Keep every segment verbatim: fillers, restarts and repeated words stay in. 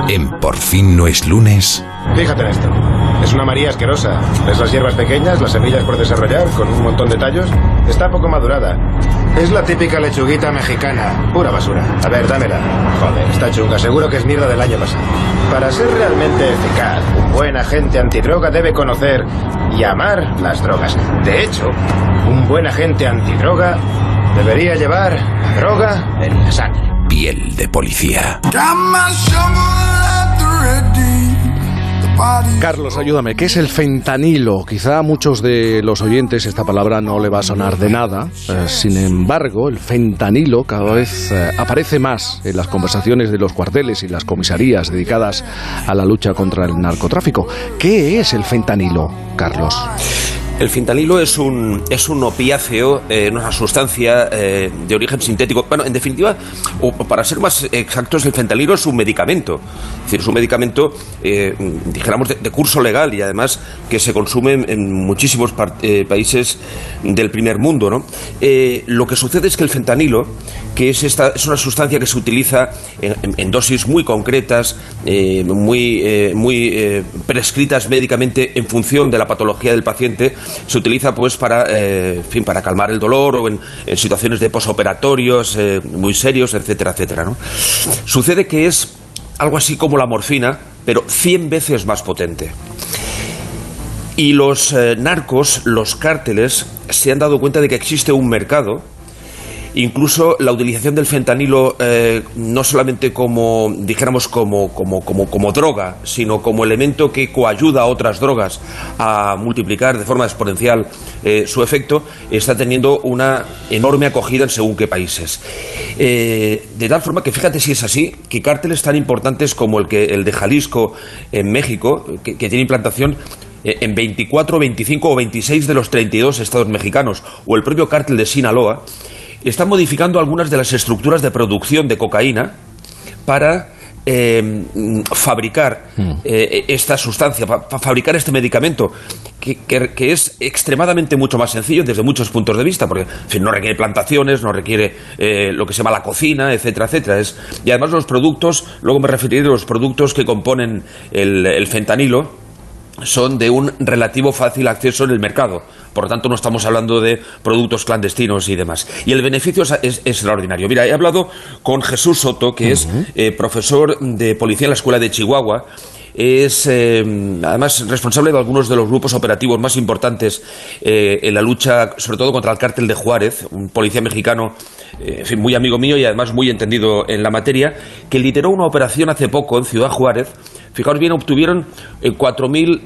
En Por fin no es lunes. Fíjate en esto. Es una María asquerosa. ¿Ves las hierbas pequeñas, las semillas por desarrollar, con un montón de tallos? Está poco madurada. Es la típica lechuguita mexicana. Pura basura. A ver, dámela. Joder, está chunga. Seguro que es mierda del año pasado. Para ser realmente eficaz, un buen agente antidroga debe conocer y amar las drogas. De hecho, un buen agente antidroga debería llevar la droga en la sangre. Piel de policía. Carlos, ayúdame, ¿qué es el fentanilo? Quizá a muchos de los oyentes esta palabra no le va a sonar de nada. Eh, sin embargo, el fentanilo cada vez eh, aparece más en las conversaciones de los cuarteles y las comisarías dedicadas a la lucha contra el narcotráfico. ¿Qué es el fentanilo, Carlos? El fentanilo es un, es un opiáceo, eh, una sustancia eh, de origen sintético. Bueno, en definitiva, o para ser más exactos, el fentanilo es un medicamento. Es decir, es un medicamento, eh, dijéramos, de, de curso legal y además que se consume en, en muchísimos par, eh, países del primer mundo, ¿no? Eh, lo que sucede es que el fentanilo, que es, esta, es una sustancia que se utiliza en, en, en dosis muy concretas, eh, muy, eh, muy eh, prescritas médicamente en función de la patología del paciente, se utiliza pues para, eh, en fin, para calmar el dolor o en, en situaciones de posoperatorios eh, muy serios, etcétera, etcétera, ¿no? Sucede que es algo así como la morfina, pero cien veces más potente. Y los eh, narcos, los cárteles, se han dado cuenta de que existe un mercado. Incluso la utilización del fentanilo eh, no solamente como, dijéramos, como, como, como, como droga, sino como elemento que coayuda a otras drogas a multiplicar de forma exponencial eh, su efecto, está teniendo una enorme acogida en según qué países. Eh, de tal forma que fíjate si es así, que cárteles tan importantes como el, que, el de Jalisco en México, que, que tiene implantación en veinticuatro, veinticinco o veintiséis de los treinta y dos estados mexicanos, o el propio cártel de Sinaloa, están modificando algunas de las estructuras de producción de cocaína para eh, fabricar eh, esta sustancia, para fa fabricar este medicamento, que, que, que es extremadamente mucho más sencillo desde muchos puntos de vista, porque en fin, no requiere plantaciones, no requiere eh, lo que se llama la cocina, etcétera, etcétera. Es, y además los productos, luego me referiré a los productos que componen el, el fentanilo, son de un relativo fácil acceso en el mercado. Por lo tanto, no estamos hablando de productos clandestinos y demás. Y el beneficio es, es, es extraordinario. Mira, he hablado con Jesús Soto, que uh-huh. es eh, profesor de policía en la Escuela de Chihuahua. Es eh, además responsable de algunos de los grupos operativos más importantes eh, en la lucha, sobre todo contra el cártel de Juárez, un policía mexicano, eh, en fin, muy amigo mío y además muy entendido en la materia, que lideró una operación hace poco en Ciudad Juárez. Fijaos bien, obtuvieron eh, cuatro mil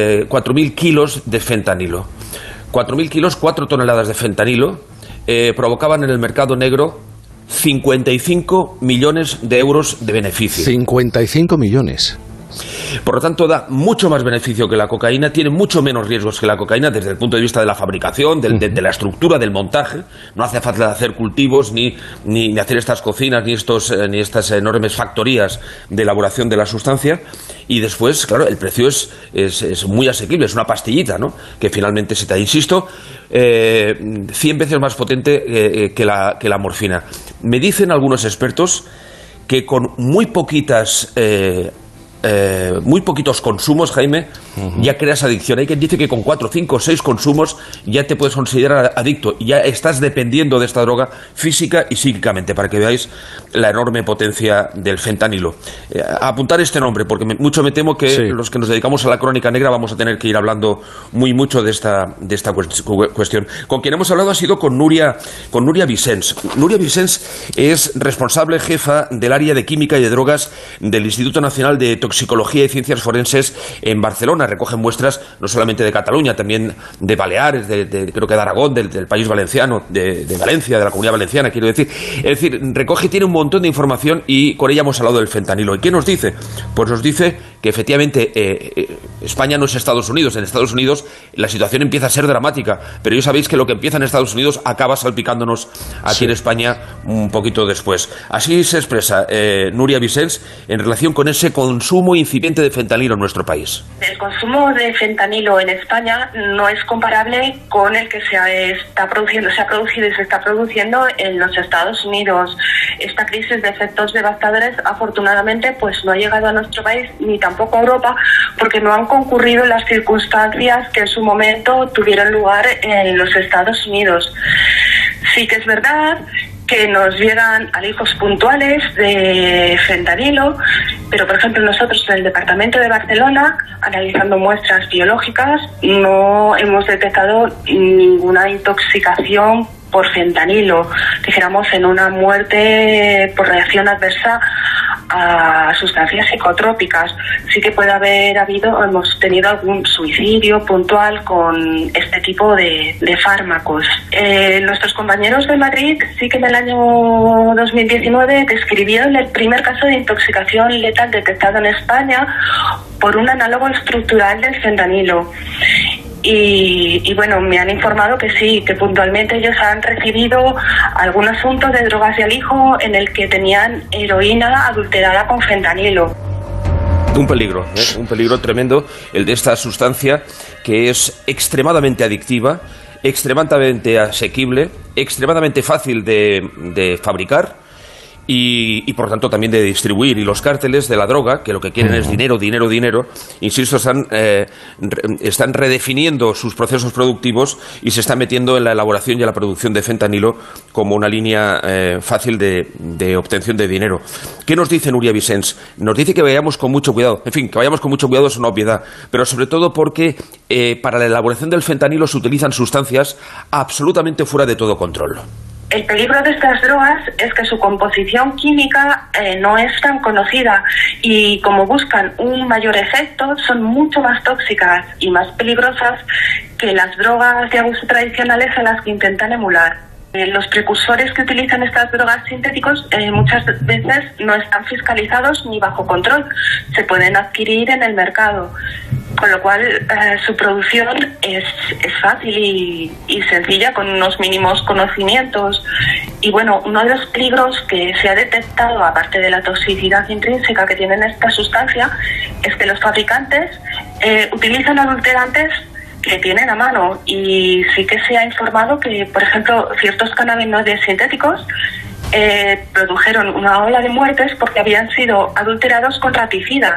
kilos de fentanilo. cuatro mil kilos, cuatro toneladas de fentanilo, eh, provocaban en el mercado negro cincuenta y cinco millones de euros de beneficio. cincuenta y cinco millones. Por lo tanto, da mucho más beneficio que la cocaína, tiene mucho menos riesgos que la cocaína desde el punto de vista de la fabricación, de, de, de la estructura, del montaje. No hace falta hacer cultivos, ni, ni, ni hacer estas cocinas, ni, estos, eh, ni estas enormes factorías de elaboración de la sustancia. Y después, claro, el precio es, es, es muy asequible, es una pastillita, ¿no? Que finalmente se te da, insisto, eh, cien veces más potente eh, que, la, que la morfina. Me dicen algunos expertos que con muy poquitas... Eh, Eh, muy poquitos consumos, Jaime, uh-huh. ya creas adicción. Hay quien dice que con cuatro, cinco, seis consumos ya te puedes considerar adicto y ya estás dependiendo de esta droga física y psíquicamente, para que veáis la enorme potencia del fentanilo. Eh, a apuntar este nombre, porque me, mucho me temo que sí. los que nos dedicamos a la crónica negra vamos a tener que ir hablando muy mucho de esta, de esta cuestión. Con quien hemos hablado ha sido con Núria, con Núria Vicens. Núria Vicens es responsable jefa del área de química y de drogas del Instituto Nacional de Toxicología Psicología y Ciencias Forenses en Barcelona. Recogen muestras no solamente de Cataluña, también de Baleares, de, de, creo que de Aragón, del, del País Valenciano, de, de Valencia, de la Comunidad Valenciana, quiero decir. Es decir, recoge, tiene un montón de información y con ella hemos hablado del fentanilo. ¿Y qué nos dice? Pues nos dice que efectivamente eh, eh, España no es Estados Unidos. En Estados Unidos la situación empieza a ser dramática, pero ya sabéis que lo que empieza en Estados Unidos acaba salpicándonos aquí sí. en España un poquito después. Así se expresa eh, Núria Vicens en relación con ese consumo consumo incipiente de fentanilo en nuestro país? El consumo de fentanilo en España no es comparable con el que se está produciendo, se ha producido y se está produciendo en los Estados Unidos. Esta crisis de efectos devastadores, afortunadamente, pues no ha llegado a nuestro país ni tampoco a Europa, porque no han concurrido las circunstancias que en su momento tuvieron lugar en los Estados Unidos. Sí que es verdad que nos llegan alijos puntuales de fentanilo, pero por ejemplo nosotros en el departamento de Barcelona, analizando muestras biológicas, no hemos detectado ninguna intoxicación por fentanilo, dijéramos en una muerte por reacción adversa a sustancias psicotrópicas. Sí que puede haber habido, hemos tenido algún suicidio puntual con este tipo de, de fármacos. Eh, nuestros compañeros de Madrid sí que en el año dos mil diecinueve describieron el primer caso de intoxicación letal detectado en España por un análogo estructural del fentanilo. Y, y bueno, me han informado que sí, que puntualmente ellos han recibido algún asunto de drogas de alijo en el que tenían heroína adulterada con fentanilo. Un peligro, ¿eh? Un peligro tremendo el de esta sustancia que es extremadamente adictiva, extremadamente asequible, extremadamente fácil de, de fabricar. Y, y por tanto también de distribuir. Y los cárteles de la droga, que lo que quieren es dinero, dinero, dinero, insisto, están, eh, re, están redefiniendo sus procesos productivos y se están metiendo en la elaboración y la producción de fentanilo como una línea eh, fácil de, de obtención de dinero. ¿Qué nos dice Núria Vicens? Nos dice que vayamos con mucho cuidado. En fin, que vayamos con mucho cuidado es una obviedad, pero sobre todo porque eh, para la elaboración del fentanilo se utilizan sustancias absolutamente fuera de todo control. El peligro de estas drogas es que su composición química eh, no es tan conocida y como buscan un mayor efecto son mucho más tóxicas y más peligrosas que las drogas de abuso tradicionales a las que intentan emular. Eh, los precursores que utilizan estas drogas sintéticos eh, muchas veces no están fiscalizados ni bajo control, se pueden adquirir en el mercado. Con lo cual eh, su producción es, es fácil y, y sencilla, con unos mínimos conocimientos. Y bueno, uno de los peligros que se ha detectado, aparte de la toxicidad intrínseca que tienen esta sustancia, es que los fabricantes eh, utilizan adulterantes que tienen a mano. Y sí que se ha informado que, por ejemplo, ciertos cannabinoides sintéticos eh, produjeron una ola de muertes porque habían sido adulterados con raticidas.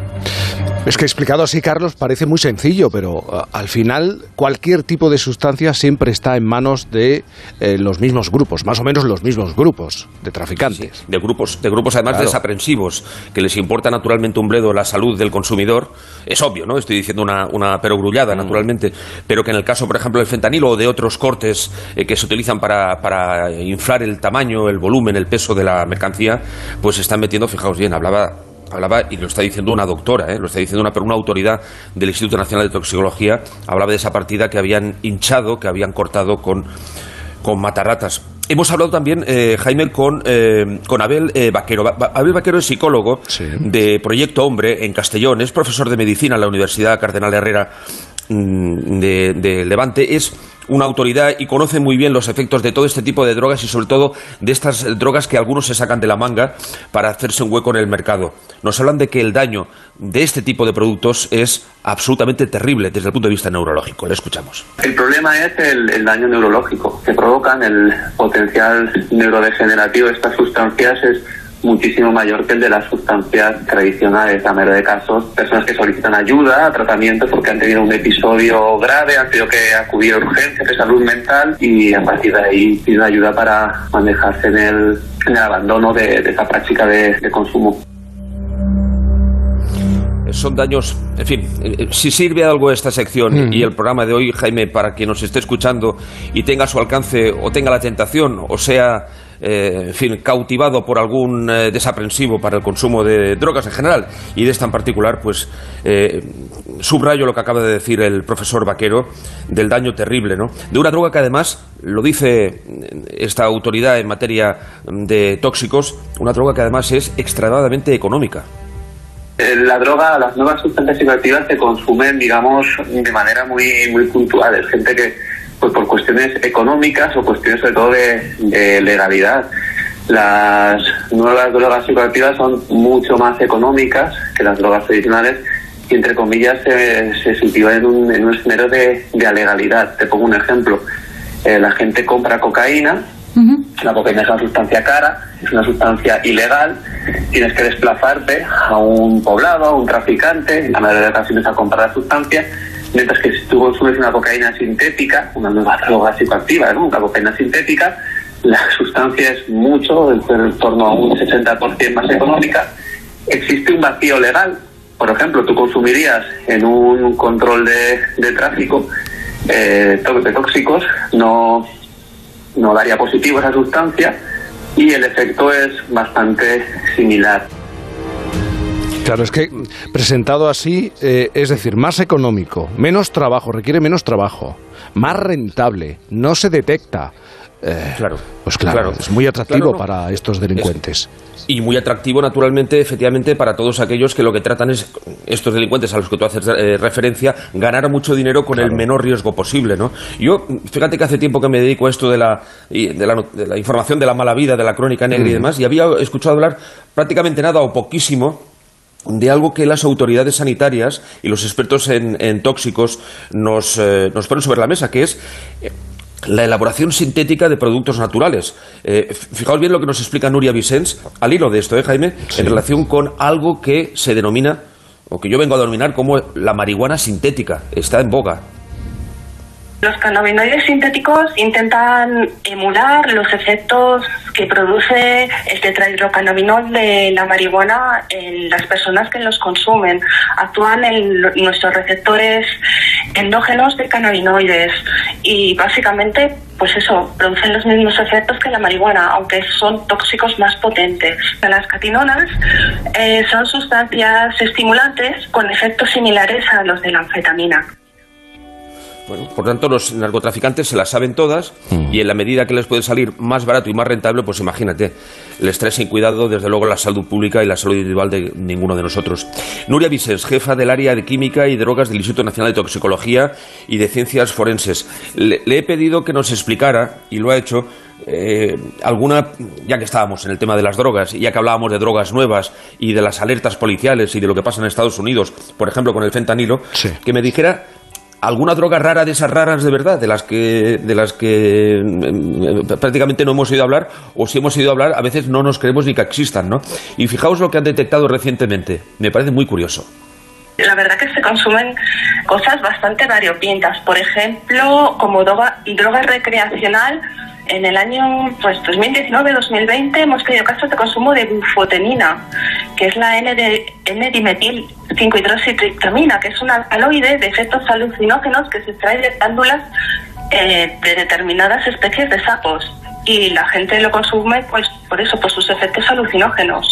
Es que explicado así, Carlos, parece muy sencillo, pero uh, al final cualquier tipo de sustancia siempre está en manos de eh, los mismos grupos, más o menos los mismos grupos de traficantes. Sí, de grupos, de grupos además claro. desaprensivos, que les importa naturalmente un bledo la salud del consumidor. Es obvio, ¿no? Estoy diciendo una, una perogrullada, mm. naturalmente, pero que en el caso, por ejemplo, del fentanilo o de otros cortes eh, que se utilizan para, para inflar el tamaño, el volumen, el peso de la mercancía, pues se están metiendo, fijaos bien, hablaba... Hablaba, y lo está diciendo una doctora, ¿eh? lo está diciendo una, una autoridad del Instituto Nacional de Toxicología, hablaba de esa partida que habían hinchado, que habían cortado con, con matarratas. Hemos hablado también, eh, Jaime, con, eh, con Abel eh, Vaquero. Ba- Abel Vaquero es psicólogo sí. de Proyecto Hombre en Castellón, es profesor de medicina en la Universidad Cardenal Herrera mmm, de, de Levante, es una autoridad y conoce muy bien los efectos de todo este tipo de drogas y sobre todo de estas drogas que algunos se sacan de la manga para hacerse un hueco en el mercado. Nos hablan de que el daño de este tipo de productos es absolutamente terrible desde el punto de vista neurológico. Le escuchamos. El problema es el, el daño neurológico que provocan, el potencial neurodegenerativo de estas sustancias es muchísimo mayor que el de las sustancias tradicionales. La mayoría de casos, personas que solicitan ayuda, tratamiento porque han tenido un episodio grave, han tenido que acudir a urgencias de salud mental y a partir de ahí piden ayuda para manejarse en el, en el abandono de, de esta práctica de, de consumo. Son daños, en fin, eh, si sirve de algo esta sección mm. y el programa de hoy, Jaime, para quien nos esté escuchando y tenga a su alcance o tenga la tentación o sea, eh, en fin, cautivado por algún eh, desaprensivo para el consumo de drogas en general y de esta en particular, pues eh, subrayo lo que acaba de decir el profesor Vaquero del daño terrible, ¿no? De una droga que además, lo dice esta autoridad en materia de tóxicos, una droga que además es extremadamente económica. La droga, las nuevas sustancias psicoactivas se consumen, digamos, de manera muy muy puntual. Es gente que, pues por cuestiones económicas o cuestiones sobre todo de, de legalidad, Las nuevas drogas psicoactivas son mucho más económicas que las drogas tradicionales y, entre comillas, se, se sitúan en un, en un escenario de, de alegalidad. Te pongo un ejemplo. Eh, la gente compra cocaína. Uh-huh. La cocaína es una sustancia cara, es una sustancia ilegal. Tienes que desplazarte a un poblado, a un traficante, en la mayoría de ocasiones a comprar la sustancia. Mientras que si tú consumes una cocaína sintética, una nueva droga psicoactiva, ¿no? Una cocaína sintética, la sustancia es mucho, en torno a un sesenta por ciento más económica. Existe un vacío legal. Por ejemplo, tú consumirías en un control de, de tráfico eh, de tóxicos, no, no daría positivo esa sustancia y el efecto es bastante similar. Claro, es que presentado así, eh, es decir, más económico, menos trabajo, requiere menos trabajo, más rentable, no se detecta. Eh, claro, pues claro, claro, es muy atractivo claro, no. para estos delincuentes. Es, y muy atractivo, naturalmente, efectivamente, para todos aquellos que lo que tratan es, estos delincuentes a los que tú haces eh, referencia, ganar mucho dinero con claro. el menor riesgo posible, ¿no? Yo, fíjate que hace tiempo que me dedico a esto de la, de la, de la información de la mala vida, de la crónica negra mm. y demás, y había escuchado hablar prácticamente nada o poquísimo de algo que las autoridades sanitarias y los expertos en, en tóxicos nos, eh, nos ponen sobre la mesa, que es eh, la elaboración sintética de productos naturales. Eh, fijaos bien lo que nos explica Nuria Vicens, al hilo de esto, ¿eh, Jaime? Sí. En relación con algo que se denomina, o que yo vengo a denominar como la marihuana sintética. Está en boga. Los cannabinoides sintéticos intentan emular los efectos que produce el tetrahidrocannabinol de la marihuana en las personas que los consumen. Actúan en nuestros receptores endógenos de cannabinoides y básicamente, pues eso, producen los mismos efectos que la marihuana, aunque son tóxicos más potentes. Las catinonas eh, son sustancias estimulantes con efectos similares a los de la anfetamina. Bueno, por tanto, los narcotraficantes se las saben todas mm. y en la medida que les puede salir más barato y más rentable, pues imagínate, les trae sin cuidado, desde luego, la salud pública y la salud individual de ninguno de nosotros. Nuria Vicens, jefa del área de Química y Drogas del Instituto Nacional de Toxicología y de Ciencias Forenses. Le, le he pedido que nos explicara, y lo ha hecho, eh, alguna, ya que estábamos en el tema de las drogas, y ya que hablábamos de drogas nuevas y de las alertas policiales y de lo que pasa en Estados Unidos, por ejemplo, con el fentanilo, sí. que me dijera alguna droga rara de esas raras de verdad, de las que de las que eh, prácticamente no hemos oído hablar, o si hemos oído hablar, a veces no nos creemos ni que existan, ¿no? Y fijaos lo que han detectado recientemente, me parece muy curioso. La verdad que se consumen cosas bastante variopintas. Por ejemplo, como droga, droga recreacional, en el año pues dos mil diecinueve dos mil veinte hemos tenido casos de consumo de bufotenina, que es la N-dimetil cinco hidroxitriptamina, que es un alcaloide de efectos alucinógenos que se extrae de glándulas eh, de determinadas especies de sapos. Y la gente lo consume pues por eso, por sus efectos alucinógenos.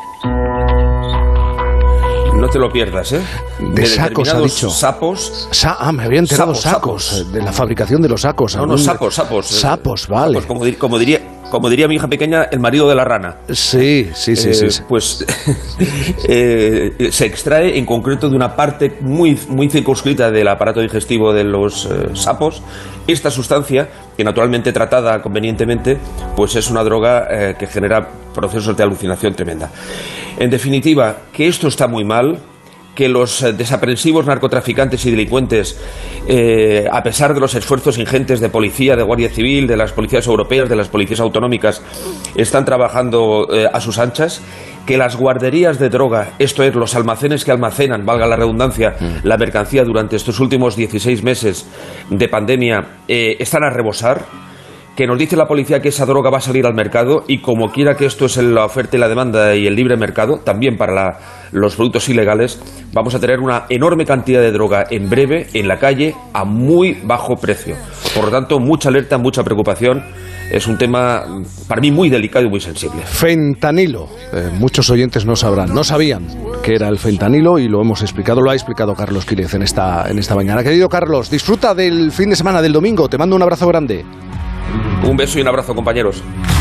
No te lo pierdas, ¿eh? De, de sacos, ha dicho. Sapos. Sa ah, me había enterado sapos, sacos, sapos. De la fabricación de los sacos. No, no, sapos, sapos. Sapos, vale. Sapos, como, dir como, diría, como diría mi hija pequeña, el marido de la rana. Sí, sí, sí. Eh, sí, sí. Pues eh, se extrae en concreto de una parte muy, muy circunscrita del aparato digestivo de los eh, sapos. Esta sustancia, que naturalmente tratada convenientemente, pues es una droga eh, que genera procesos de alucinación tremenda. En definitiva, que esto está muy mal, que los eh, desaprensivos narcotraficantes y delincuentes, eh, a pesar de los esfuerzos ingentes de policía, de Guardia Civil, de las policías europeas, de las policías autonómicas, están trabajando eh, a sus anchas, que las guarderías de droga, esto es, los almacenes que almacenan, valga la redundancia, mm. la mercancía durante estos últimos dieciséis meses de pandemia, eh, están a rebosar, que nos dice la policía que esa droga va a salir al mercado y como quiera que esto es la oferta y la demanda y el libre mercado, también para la, los productos ilegales, vamos a tener una enorme cantidad de droga en breve en la calle a muy bajo precio. Por lo tanto, mucha alerta, mucha preocupación. Es un tema para mí muy delicado y muy sensible. Fentanilo. Eh, muchos oyentes no sabrán, no sabían que era el fentanilo y lo hemos explicado, lo ha explicado Carlos Quílez en esta, en esta mañana. Querido Carlos, disfruta del fin de semana, del domingo. Te mando un abrazo grande. Un beso y un abrazo, compañeros.